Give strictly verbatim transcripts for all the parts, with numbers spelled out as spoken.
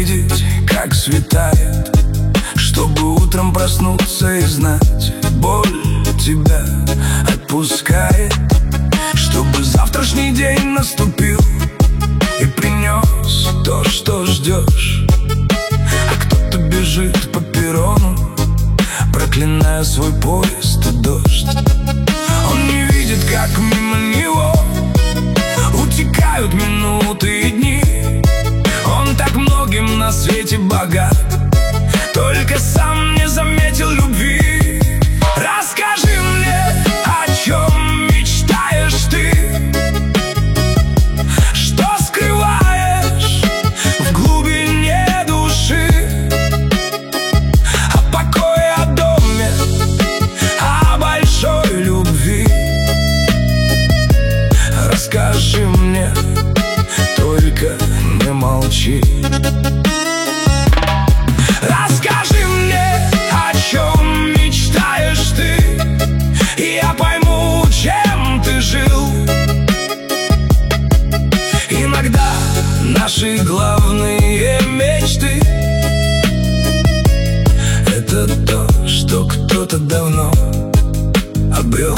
видеть, как светает, чтобы утром проснуться и знать, боль тебя отпускает. Чтобы завтрашний день наступил и принес то, что ждешь. А кто-то бежит по перрону, проклиная свой поезд и дождь. Он не видит, как мимо него утекают минуты и дни. Он так многим на свете богат, только сам не заметил любви. Расскажи мне, о чем мечтаешь ты, что скрываешь в глубине души. О покое, о доме, о большой любви. Расскажи мне, только не молчи. Расскажи мне, о чем мечтаешь ты, и я пойму, чем ты жил. Иногда наши главные мечты — это то, что кто-то давно обрел.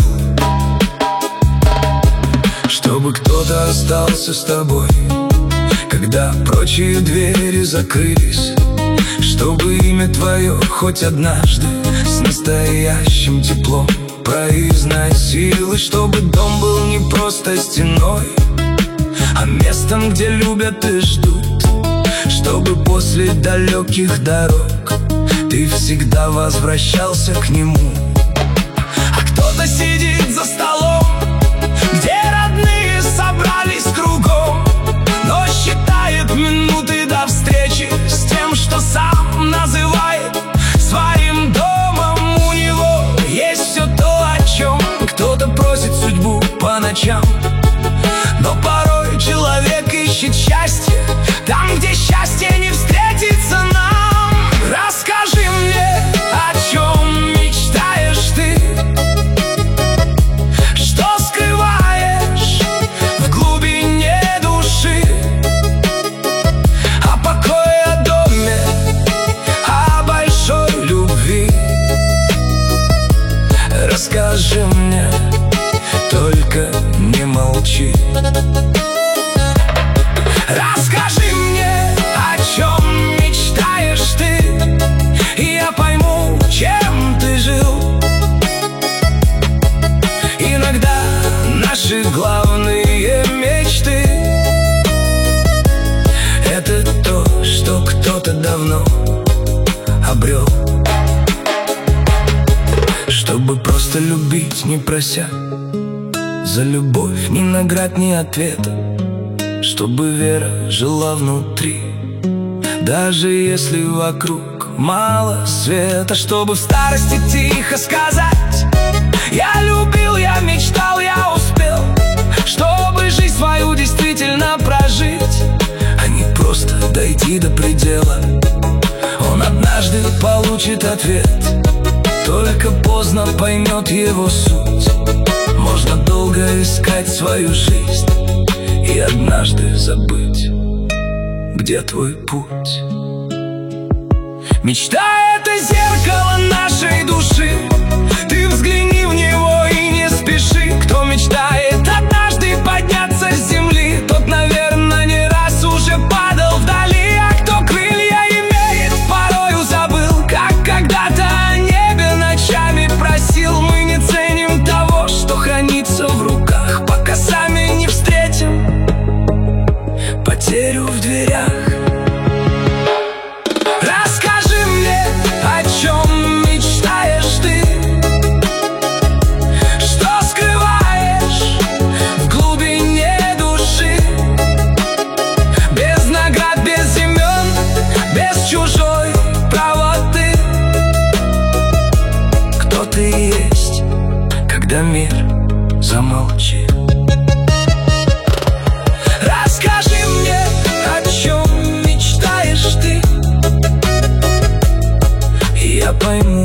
Чтобы кто-то остался с тобой, когда прочие двери закрылись. Чтобы имя твое хоть однажды с настоящим теплом произносилось. Чтобы дом был не просто стеной, а местом, где любят и ждут. Чтобы после далеких дорог ты всегда возвращался к нему. А кто-то сидит за столом, где родные собрались кругом, но считает минуты до встречи с тем, что сам называет своим домом. У него есть все то, о чем кто-то просит судьбу по ночам. Но порой человек ищет счастье там, где счастье не встретится нам. Расскажи мне, о чем мечтаешь ты, что скрываешь в глубине души. О покое, о доме, о большой любви. Расскажи мне, только не молчи. Расскажи мне, о чем мечтаешь ты, и я пойму, чем ты жил. Иногда наши главные мечты — это то, что кто-то давно обрел. Чтобы просто любить, не прося за любовь ни наград, ни ответа. Чтобы вера жила внутри, даже если вокруг мало света. Чтобы в старости тихо сказать: я любил, я мечтал, я успел. Чтобы жизнь свою действительно прожить, а не просто дойти до предела. Он однажды получит ответ, только поздно поймет его суть. Можно долго искать свою жизнь и однажды забыть, где твой путь. Мечта — это зеркало нашей души. Ты взгляни в него и не спеши. Кто мечтает однажды подняться с земли, тот, наверное, не раз уже падал вдали. А кто крылья имеет, порою забыл, как когда-то о небе ночами просил. Мы не ценим того, что хранится в руках, пока сами не встретим потерю в дверях. Расскажи мне, о чем мечтаешь ты, что скрываешь в глубине души. Без наград, без имен, без чужой правоты. Кто ты есть, когда мир замолчит? Расскажи мне, о чем мечтаешь ты, и я пойму,